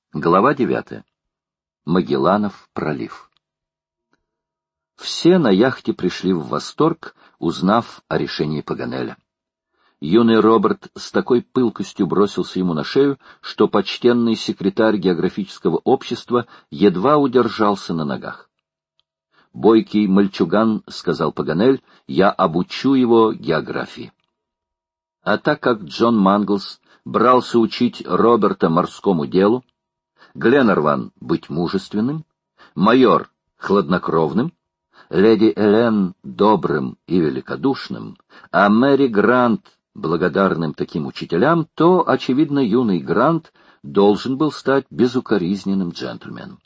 Глава 9. Магелланов пролив. Все на яхте пришли в восторг, узнав о решении Паганеля. Юный Роберт с такой пылкостью бросился ему на шею, что почтенный секретарь географического общества едва удержался на ногах. «Бойкий мальчуган», — сказал Паганель, — «я обучу его географии». А так как Джон Манглс брался учить Роберта морскому делу, Гленарван — быть мужественным, майор — хладнокровным, леди Элен — добрым и великодушным, а Мэри Грант — благодарным таким учителям, то, очевидно, юный Грант должен был стать безукоризненным джентльменом.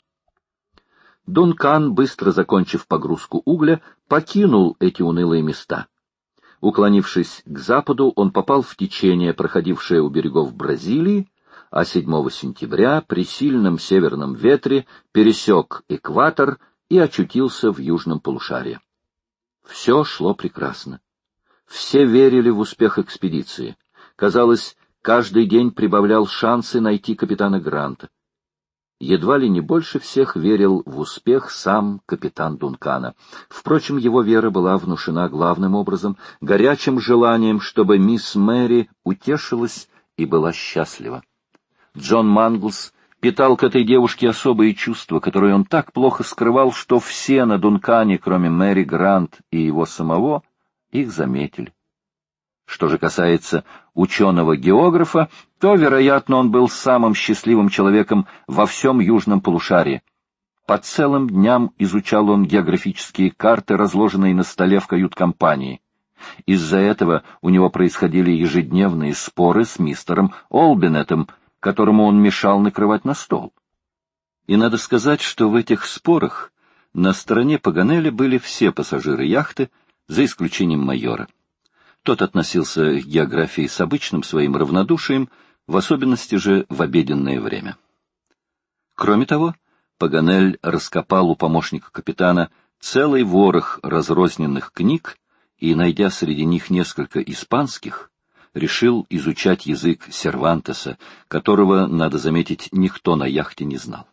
Дункан, быстро закончив погрузку угля, покинул эти унылые места. Уклонившись к западу, он попал в течение, проходившее у берегов Бразилии, а 7 сентября при сильном северном ветре пересек экватор и очутился в южном полушарии. Все шло прекрасно. Все верили в успех экспедиции. Казалось, каждый день прибавлял шансы найти капитана Гранта. Едва ли не больше всех верил в успех сам капитан Дункана. Впрочем, его вера была внушена главным образом горячим желанием, чтобы мисс Мэри утешилась и была счастлива. Джон Манглс питал к этой девушке особые чувства, которые он так плохо скрывал, что все на Дункане, кроме Мэри Грант и его самого, их заметили. Что же касается ученого-географа, то, вероятно, он был самым счастливым человеком во всем южном полушарии. По целым дням изучал он географические карты, разложенные на столе в кают-компании. Из-за этого у него происходили ежедневные споры с мистером Олбинетом, которому он мешал накрывать на стол. И надо сказать, что в этих спорах на стороне Паганеля были все пассажиры яхты, за исключением майора. Тот относился к географии с обычным своим равнодушием, в особенности же в обеденное время. Кроме того, Паганель раскопал у помощника капитана целый ворох разрозненных книг и, найдя среди них несколько испанских, решил изучать язык Сервантеса, которого, надо заметить, никто на яхте не знал.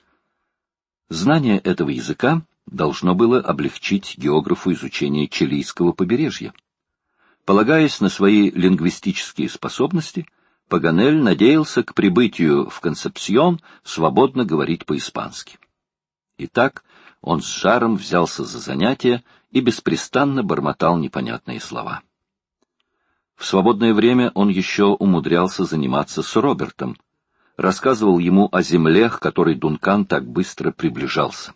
Знание этого языка должно было облегчить географу изучение чилийского побережья. Полагаясь на свои лингвистические способности, Паганель надеялся к прибытию в Консепсьон свободно говорить по-испански. Итак, он с жаром взялся за занятие и беспрестанно бормотал непонятные слова. В свободное время он еще умудрялся заниматься с Робертом, рассказывал ему о земле, к которой Дункан так быстро приближался.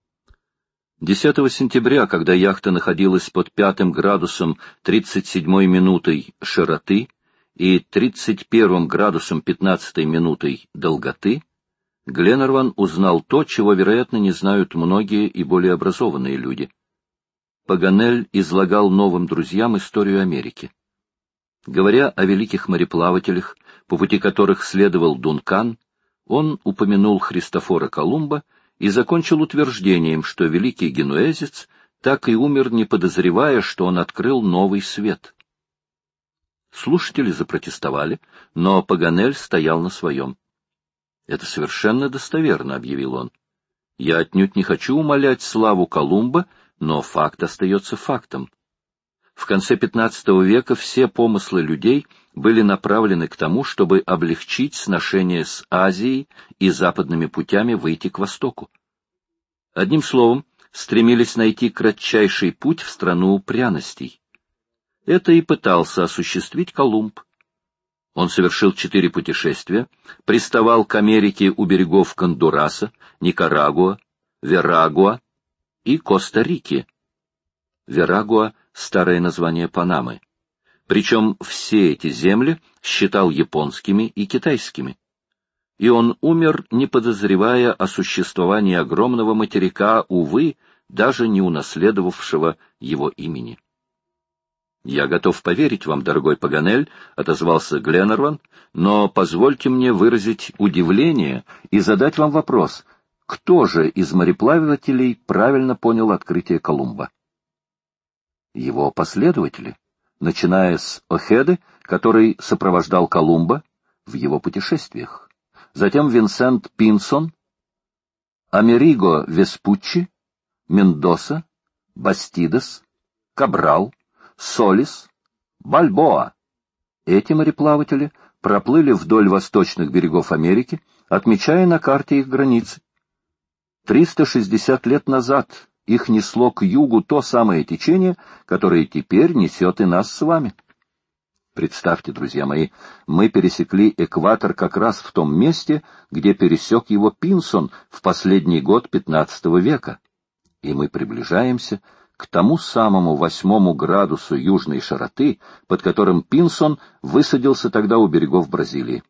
10 сентября, когда яхта находилась под 5 градусом 37 минутой широты и 31 градусом 15 минутой долготы, Гленарван узнал то, чего, вероятно, не знают многие и более образованные люди. Паганель излагал новым друзьям историю Америки. Говоря о великих мореплавателях, по пути которых следовал Дункан, он упомянул Христофора Колумба и закончил утверждением, что великий генуэзец так и умер, не подозревая, что он открыл новый свет. Слушатели запротестовали, но Паганель стоял на своем. «Это совершенно достоверно», — объявил он. «Я отнюдь не хочу умалять славу Колумба, но факт остается фактом. В конце XV века все помыслы людей были направлены к тому, чтобы облегчить сношение с Азией и западными путями выйти к востоку. Одним словом, стремились найти кратчайший путь в страну пряностей. Это и пытался осуществить Колумб. Он совершил 4 путешествия, приставал к Америке у берегов Гондураса, Никарагуа, Верагуа и Коста-Рики. Верагуа — старое название Панамы. Причем все эти земли считал японскими и китайскими. И он умер, не подозревая о существовании огромного материка, увы, даже не унаследовавшего его имени. «Я готов поверить вам, дорогой Паганель», — отозвался Гленарван, «но позвольте мне выразить удивление и задать вам вопрос, кто же из мореплавателей правильно понял открытие Колумба?» Его последователи, начиная с Охеды, который сопровождал Колумба в его путешествиях. затем Винсент Пинсон, Америго Веспуччи, Мендоса, Бастидес, Кабрал, Солис, Бальбоа. Эти мореплаватели проплыли вдоль восточных берегов Америки, отмечая на карте их границы. 360 лет назад их несло к югу то самое течение, которое теперь несет и нас с вами. Представьте, друзья мои, мы пересекли экватор как раз в том месте, где пересек его Пинсон в последний год XV века, и мы приближаемся к тому самому 8 градусу южной широты, под которым Пинсон высадился тогда у берегов Бразилии.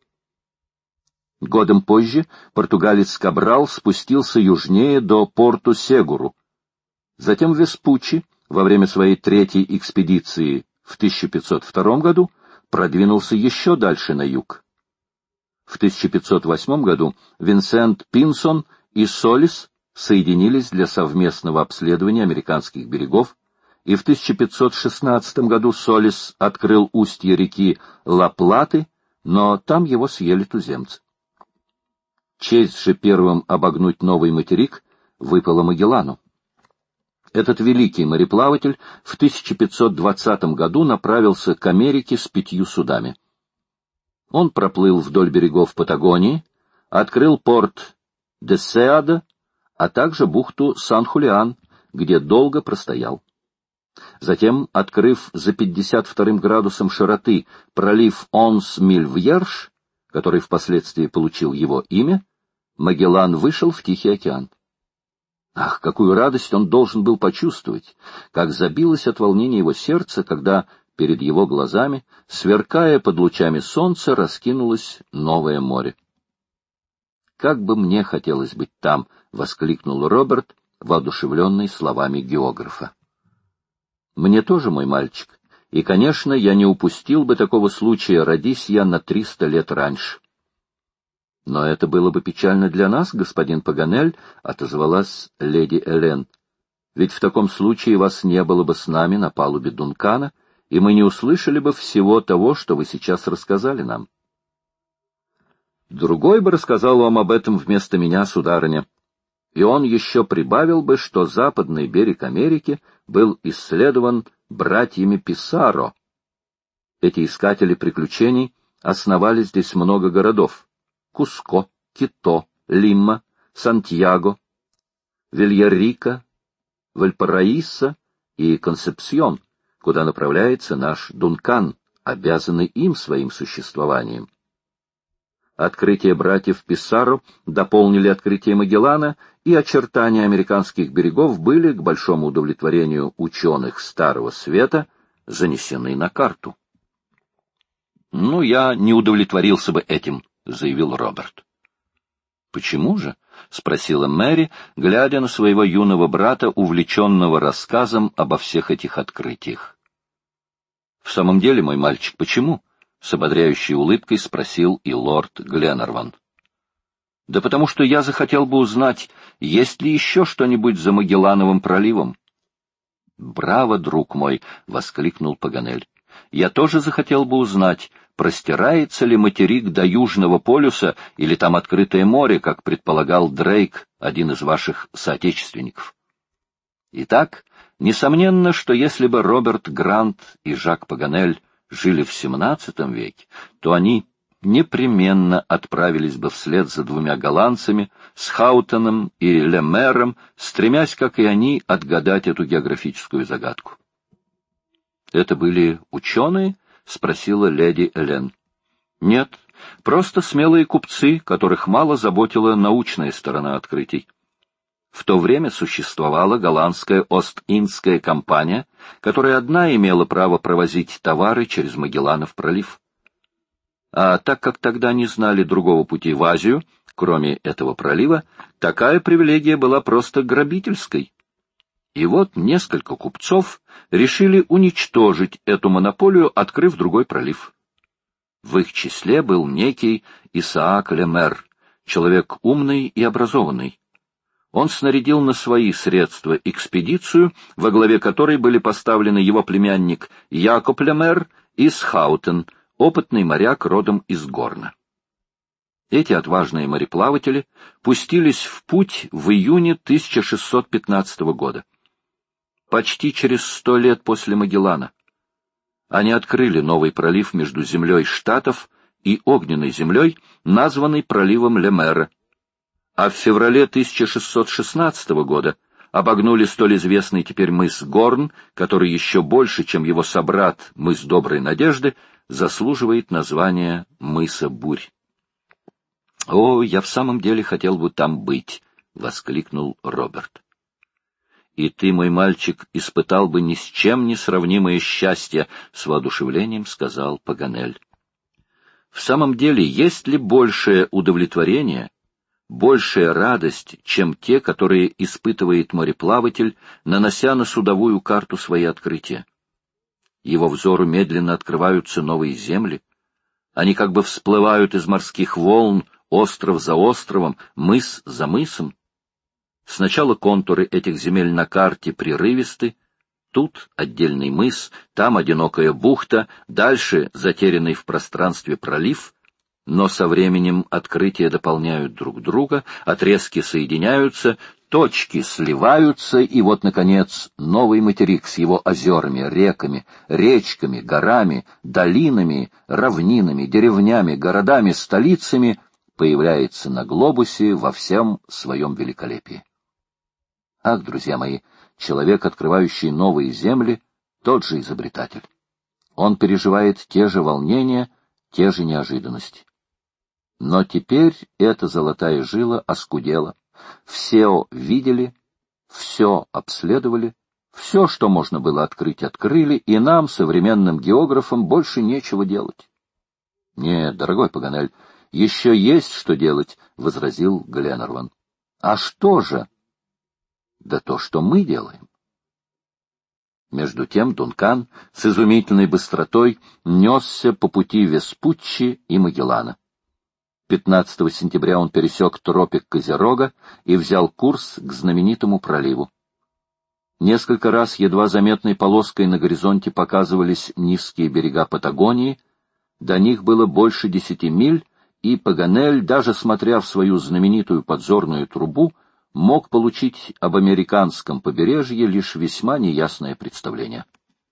Годом позже португалец Кабрал спустился южнее до Порту-Сегуру. Затем Веспуччи во время своей третьей экспедиции в 1502 году продвинулся еще дальше на юг. В 1508 году Винсент Пинсон и Солис соединились для совместного обследования американских берегов, и в 1516 году Солис открыл устье реки Ла-Платы, но там его съели туземцы. Честь же первым обогнуть новый материк выпала Магеллану. Этот великий мореплаватель в 1520 году направился к Америке с 5 судами. Он проплыл вдоль берегов Патагонии, открыл порт Десеада, а также бухту Сан-Хулиан, где долго простоял. Затем, открыв за 52 градусом широты пролив Онс-Миль-Вьерш, который впоследствии получил его имя, Магеллан вышел в Тихий океан. Ах, какую радость он должен был почувствовать, как забилось от волнения его сердце, когда перед его глазами, сверкая под лучами солнца, раскинулось новое море. «Как бы мне хотелось быть там!» — воскликнул Роберт, воодушевленный словами географа. «Мне тоже, мой мальчик, и, конечно, я не упустил бы такого случая, родись я на 300 лет раньше». «Но это было бы печально для нас, господин Паганель», — отозвалась леди Элен. «Ведь в таком случае вас не было бы с нами на палубе Дункана, и мы не услышали бы всего того, что вы сейчас рассказали нам». «Другой бы рассказал вам об этом вместо меня, сударыня, и он еще прибавил бы, что западный берег Америки был исследован братьями Писаро. Эти искатели приключений основали здесь много городов: Куско, Кито, Лима, Сантьяго, Вильяррико, Вальпараисо и Консепсьон, куда направляется наш Дункан, обязанный им своим существованием. Открытия братьев Писаро дополнили открытие Магеллана, и очертания американских берегов были, к большому удовлетворению ученых Старого Света, занесены на карту. «Ну, я не удовлетворился бы этим», — заявил Роберт. «Почему же?» — спросила Мэри, глядя на своего юного брата, увлеченного рассказом обо всех этих открытиях. «В самом деле, мой мальчик, почему?» — с ободряющей улыбкой спросил и лорд Гленарван. «Да потому что я захотел бы узнать, есть ли еще что-нибудь за Магеллановым проливом». «Браво, друг мой!» — воскликнул Паганель. «Я тоже захотел бы узнать, простирается ли материк до Южного полюса или там открытое море, как предполагал Дрейк, один из ваших соотечественников. Итак, несомненно, что если бы Роберт Грант и Жак Паганель жили в XVII веке, то они непременно отправились бы вслед за 2 голландцами, Схаутеном и Лемером, стремясь, как и они, отгадать эту географическую загадку. «Это были ученые?» — спросила леди Элен. «Нет, просто смелые купцы, которых мало заботила научная сторона открытий. В то время существовала голландская Ост-Индская компания, которая одна имела право провозить товары через Магелланов пролив. А так как тогда не знали другого пути в Азию, кроме этого пролива, такая привилегия была просто грабительской. И вот несколько купцов решили уничтожить эту монополию, открыв другой пролив. В их числе был некий Исаак Лемер, человек умный и образованный. Он снарядил на свои средства экспедицию, во главе которой были поставлены его племянник Якоб Лемер и Схаутен, опытный моряк родом из Горна. Эти отважные мореплаватели пустились в путь в июне 1615 года. Почти через 100 лет после Магеллана. Они открыли новый пролив между землей Штатов и огненной землей, названный проливом Ле-Мэра. А в феврале 1616 года обогнули столь известный теперь мыс Горн, который еще больше, чем его собрат мыс Доброй Надежды, заслуживает названия мыса Бурь. — О, я в самом деле хотел бы там быть! — воскликнул Роберт. — И ты, мой мальчик, испытал бы ни с чем не сравнимое счастье, — с воодушевлением сказал Паганель. В самом деле, есть ли большее удовлетворение, большая радость, чем те, которые испытывает мореплаватель, нанося на судовую карту свои открытия? Его взору медленно открываются новые земли, они как бы всплывают из морских волн, остров за островом, мыс за мысом. Сначала контуры этих земель на карте прерывисты, тут отдельный мыс, там одинокая бухта, дальше затерянный в пространстве пролив, но со временем открытия дополняют друг друга, отрезки соединяются, точки сливаются, и вот, наконец, новый материк с его озерами, реками, речками, горами, долинами, равнинами, деревнями, городами, столицами появляется на глобусе во всем своем великолепии. Ах, друзья мои, человек, открывающий новые земли, тот же изобретатель. Он переживает те же волнения, те же неожиданности. Но теперь эта золотая жила оскудела. Все видели, все обследовали, все, что можно было открыть, открыли, и нам, современным географам, больше нечего делать. — Нет, дорогой Паганель, еще есть что делать, — возразил Гленнерван. — А что же? — Да то, что мы делаем. Между тем Дункан с изумительной быстротой несся по пути Веспуччи и Магеллана. 15 сентября он пересек тропик Козерога и взял курс к знаменитому проливу. Несколько раз едва заметной полоской на горизонте показывались низкие берега Патагонии, до них было больше 10 миль, и Паганель, даже смотря в свою знаменитую подзорную трубу, мог получить об американском побережье лишь весьма неясное представление.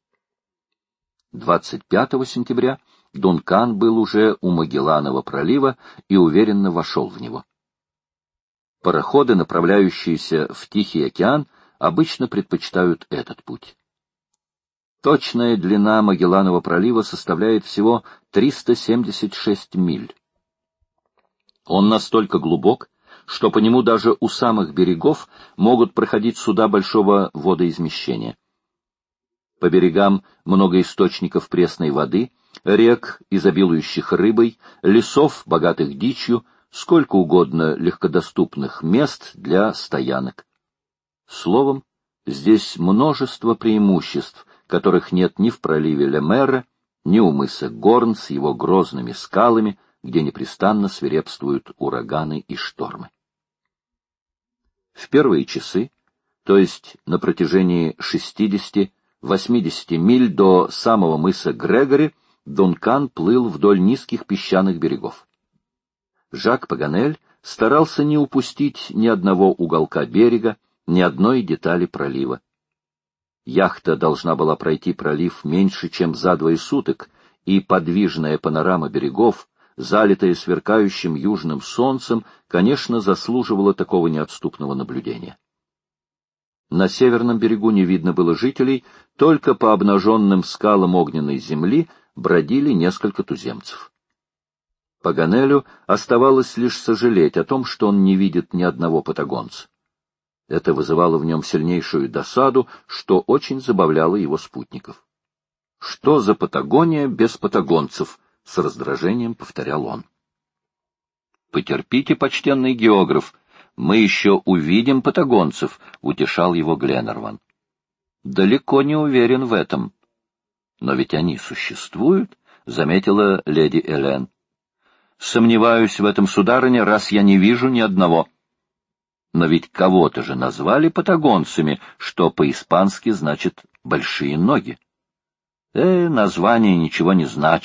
25 сентября Дункан был уже у Магелланова пролива и уверенно вошел в него. Пароходы, направляющиеся в Тихий океан, обычно предпочитают этот путь. Точная длина Магелланова пролива составляет всего 376 миль. Он настолько глубок, что по нему даже у самых берегов могут проходить суда большого водоизмещения. По берегам много источников пресной воды, рек, изобилующих рыбой, лесов, богатых дичью, сколько угодно легкодоступных мест для стоянок. Словом, здесь множество преимуществ, которых нет ни в проливе Ле-Мэра, ни у мыса Горн с его грозными скалами, где непрестанно свирепствуют ураганы и штормы. В первые часы, то есть на протяжении 60-80 миль до самого мыса Грегори, Дункан плыл вдоль низких песчаных берегов. Жак Паганель старался не упустить ни одного уголка берега, ни одной детали пролива. Яхта должна была пройти пролив меньше, чем за 2 суток, и подвижная панорама берегов, залитая сверкающим южным солнцем, конечно, заслуживала такого неотступного наблюдения. На северном берегу не видно было жителей, только по обнаженным скалам огненной земли бродили несколько туземцев. Паганелю оставалось лишь сожалеть о том, что он не видит ни одного патагонца. Это вызывало в нем сильнейшую досаду, что очень забавляло его спутников. «Что за Патагония без патагонцев?» — с раздражением повторял он. «Потерпите, почтенный географ, мы еще увидим патагонцев», — утешал его Гленнерван. «Далеко не уверен в этом». «Но ведь они существуют», — заметила леди Элен. «Сомневаюсь в этом, сударыня, раз я не вижу ни одного». «Но ведь кого-то же назвали патагонцами, что по-испански значит «большие ноги». Название ничего не значит», —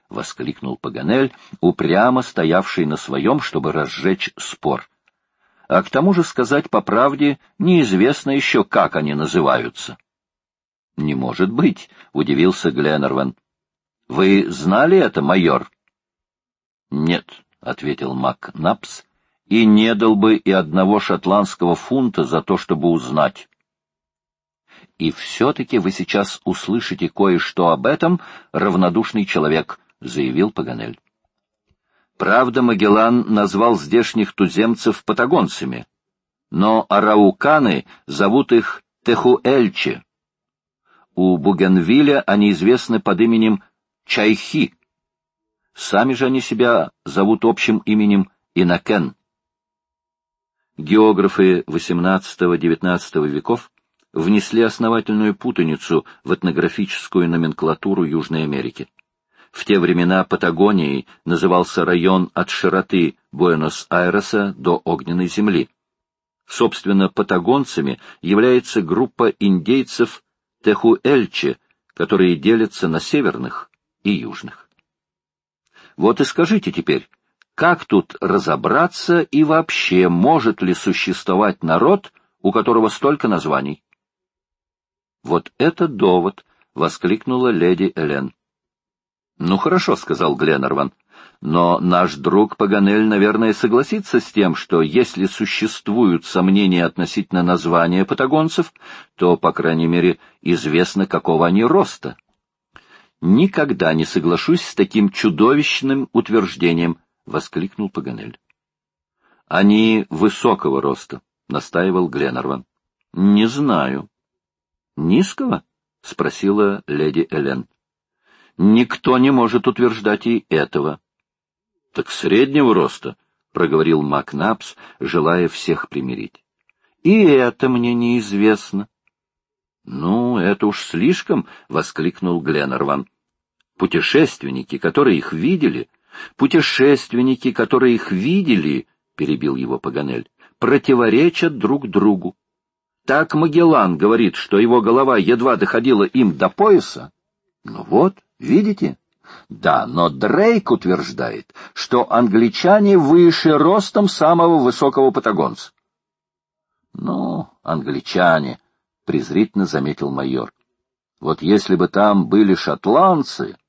— воскликнул Паганель, упрямо стоявший на своем, чтобы разжечь спор. — А к тому же, сказать по правде, неизвестно еще, как они называются. — Не может быть, — удивился Гленнерван. — Вы знали это, майор? — Нет, — ответил Макнапс, — и не дал бы и одного шотландского фунта за то, чтобы узнать. — И все-таки вы сейчас услышите кое-что об этом, равнодушный человек, — заявил Паганель. Правда, Магеллан назвал здешних туземцев патагонцами, но арауканы зовут их Техуэльче. У Бугенвилля они известны под именем Чайхи. Сами же они себя зовут общим именем Инакен. Географы XVIII-XIX веков внесли основательную путаницу в этнографическую номенклатуру Южной Америки. В те времена Патагонией назывался район от широты Буэнос-Айреса до Огненной земли. Собственно, патагонцами является группа индейцев Техуэльче, которые делятся на северных и южных. Вот и скажите теперь, как тут разобраться и вообще может ли существовать народ, у которого столько названий? Вот это довод, — воскликнула леди Элен. — Ну хорошо, — сказал Гленнерван, — но наш друг Паганель, наверное, согласится с тем, что если существуют сомнения относительно названия патагонцев, то, по крайней мере, известно, какого они роста. — Никогда не соглашусь с таким чудовищным утверждением, — воскликнул Паганель. — Они высокого роста, — настаивал Гленнерван. — Не знаю. — Низкого? — спросила леди Элен. Никто не может утверждать и этого. — Так среднего роста, — проговорил Макнапс, желая всех примирить. — И это мне неизвестно. — Ну, это уж слишком, — воскликнул Гленнерван. — Путешественники, которые их видели, — перебил его Паганель, — противоречат друг другу. Так Магеллан говорит, что его голова едва доходила им до пояса. Ну вот, видите? Да, но Дрейк утверждает, что англичане выше ростом самого высокого патагонца. Ну, англичане, — презрительно заметил майор. Вот если бы там были шотландцы...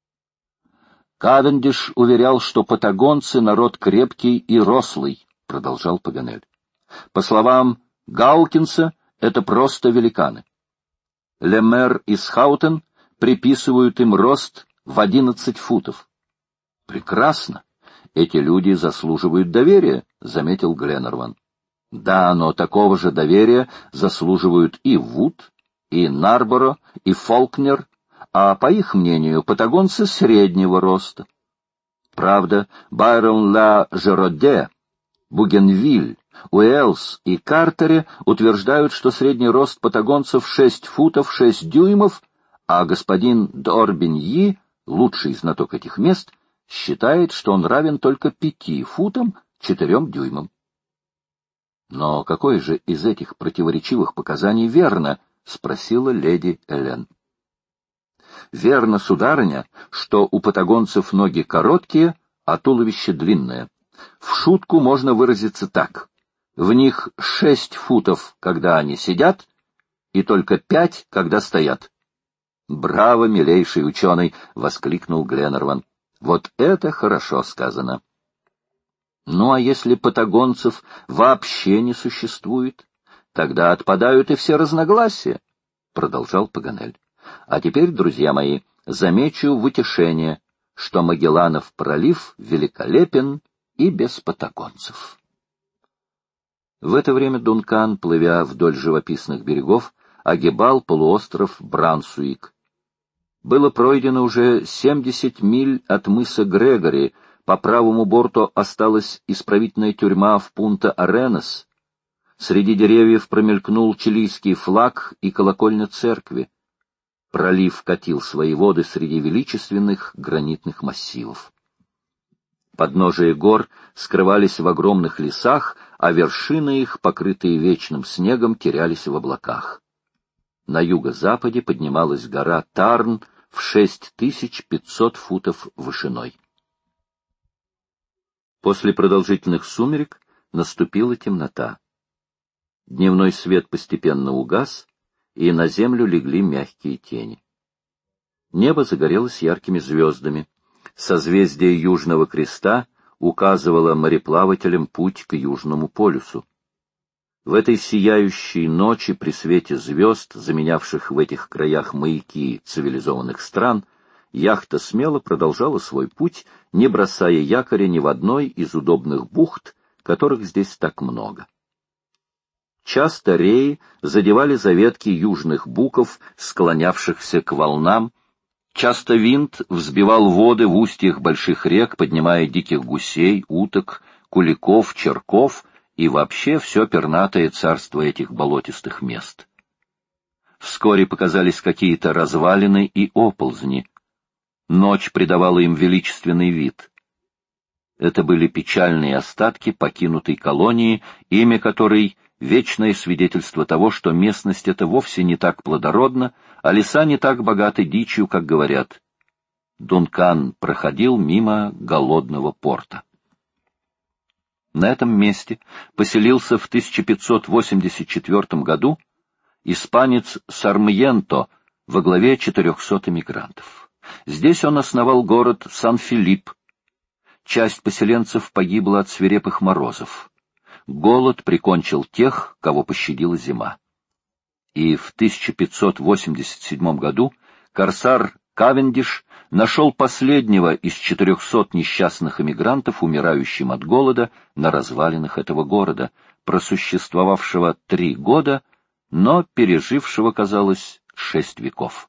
Кавендиш уверял, что патагонцы — народ крепкий и рослый, — продолжал Паганель. По словам Гаукинса, это просто великаны. Лемер и Схаутен приписывают им рост в 11 футов. — Прекрасно. Эти люди заслуживают доверия, — заметил Гленнерван. — Да, но такого же доверия заслуживают и Вуд, и Нарборо, и Фолкнер, а, по их мнению, патагонцы среднего роста. Правда, Байрон Ла Жероде, Бугенвиль, Уэллс и Картере утверждают, что средний рост патагонцев 6 футов 6 дюймов, а господин Д'Орбиньи, лучший знаток этих мест, считает, что он равен только 5 футам 4 дюймам. Но какое же из этих противоречивых показаний верно? — спросила леди Элен. — Верно, сударыня, что у патагонцев ноги короткие, а туловище длинное. В шутку можно выразиться так. В них 6 футов, когда они сидят, и только 5, когда стоят. — Браво, милейший ученый! — воскликнул Гленнерван. — Вот это хорошо сказано. — Ну, а если патагонцев вообще не существует, тогда отпадают и все разногласия, — продолжал Паганель. — А теперь, друзья мои, замечу в утешение, что Магелланов пролив великолепен и без патагонцев. В это время Дункан, плывя вдоль живописных берегов, огибал полуостров Брансуик. Было пройдено уже 70 миль от мыса Грегори, по правому борту осталась исправительная тюрьма в Пунта-Аренас. Среди деревьев промелькнул чилийский флаг и колокольня церкви. Пролив катил свои воды среди величественных гранитных массивов. Подножия гор скрывались в огромных лесах, а вершины их, покрытые вечным снегом, терялись в облаках. На юго-западе поднималась гора Тарн, в 6500 футов вышиной. После продолжительных сумерек наступила темнота. Дневной свет постепенно угас, и на землю легли мягкие тени. Небо загорелось яркими звездами. Созвездие Южного Креста указывало мореплавателям путь к Южному полюсу. В этой сияющей ночи при свете звезд, заменявших в этих краях маяки цивилизованных стран, яхта смело продолжала свой путь, не бросая якоря ни в одной из удобных бухт, которых здесь так много. Часто реи задевали за ветки южных буков, склонявшихся к волнам, часто винт взбивал воды в устьях больших рек, поднимая диких гусей, уток, куликов, черков и вообще все пернатое царство этих болотистых мест. Вскоре показались какие-то развалины и оползни. Ночь придавала им величественный вид. Это были печальные остатки покинутой колонии, имя которой — вечное свидетельство того, что местность эта вовсе не так плодородна, а леса не так богаты дичью, как говорят. Дункан проходил мимо голодного порта. На этом месте поселился в 1584 году испанец Сармьенто во главе 400 эмигрантов. Здесь он основал город Сан-Филипп. Часть поселенцев погибла от свирепых морозов. Голод прикончил тех, кого пощадила зима. И в 1587 году корсар Кавендиш нашел последнего из 400 несчастных эмигрантов, умирающим от голода на развалинах этого города, просуществовавшего 3 года, но пережившего, казалось, 6 веков.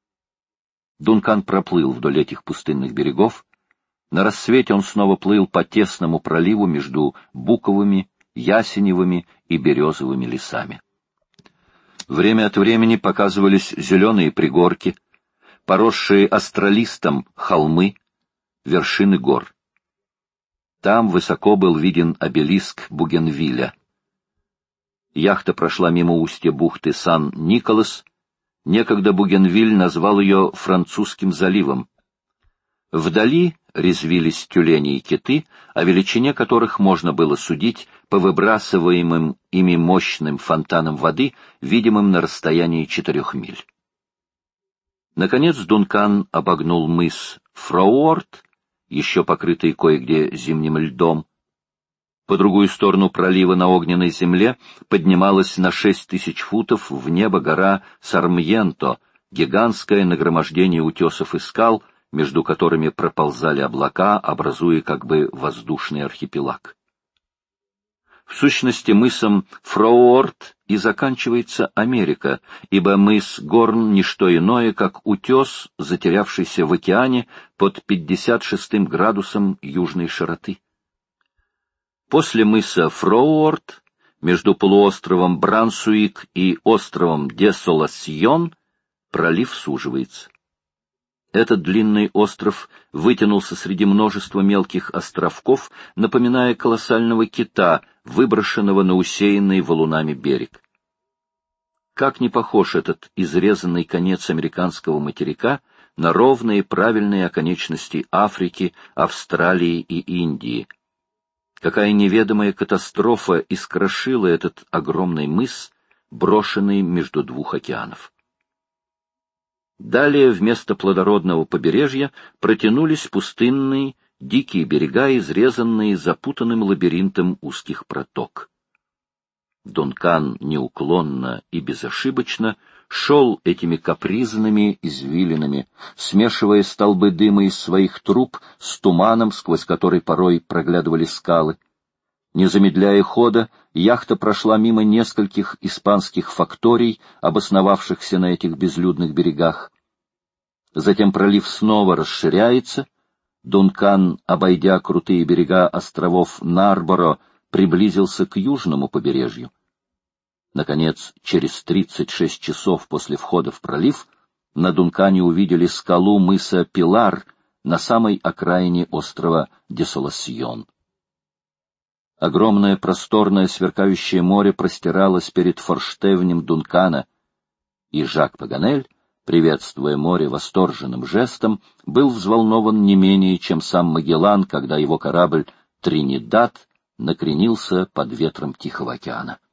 Дункан проплыл вдоль этих пустынных берегов. На рассвете он снова плыл по тесному проливу между буковыми, ясеневыми и березовыми лесами. Время от времени показывались зеленые пригорки, поросшие астролистом холмы, вершины гор. Там высоко был виден обелиск Бугенвилля. Яхта прошла мимо устья бухты Сан-Николас. Некогда Бугенвиль назвал ее французским заливом. Вдали резвились тюлени и киты, о величине которых можно было судить по выбрасываемым ими мощным фонтанам воды, видимым на расстоянии 4 миль. Наконец Дункан обогнул мыс Фроуорт, еще покрытый кое-где зимним льдом. По другую сторону пролива на огненной земле поднималась на 6000 футов в небо гора Сармьенто, гигантское нагромождение утесов и скал, между которыми проползали облака, образуя как бы воздушный архипелаг. В сущности, мысом Фроуорт и заканчивается Америка, ибо мыс Горн — ничто иное, как утес, затерявшийся в океане под 56 градусом южной широты. После мыса Фроуорт, между полуостровом Брансуик и островом Десоласьон, пролив суживается. Этот длинный остров вытянулся среди множества мелких островков, напоминая колоссального кита, выброшенного на усеянный валунами берег. Как не похож этот изрезанный конец американского материка на ровные правильные оконечности Африки, Австралии и Индии. Какая неведомая катастрофа искрошила этот огромный мыс, брошенный между 2 океанов. Далее вместо плодородного побережья протянулись пустынные, дикие берега, изрезанные запутанным лабиринтом узких проток. Дункан неуклонно и безошибочно шел этими капризными извилинами, смешивая столбы дыма из своих труб с туманом, сквозь который порой проглядывали скалы. Не замедляя хода, яхта прошла мимо нескольких испанских факторий, обосновавшихся на этих безлюдных берегах. Затем пролив снова расширяется. Дункан, обойдя крутые берега островов Нарборо, приблизился к южному побережью. Наконец, через 36 часов после входа в пролив, на Дункане увидели скалу мыса Пилар на самой окраине острова Десоласьон. Огромное просторное сверкающее море простиралось перед форштевнем Дункана, и Жак Паганель приветствуя море восторженным жестом, был взволнован не менее, чем сам Магеллан, когда его корабль «Тринидад» накренился под ветром Тихого океана.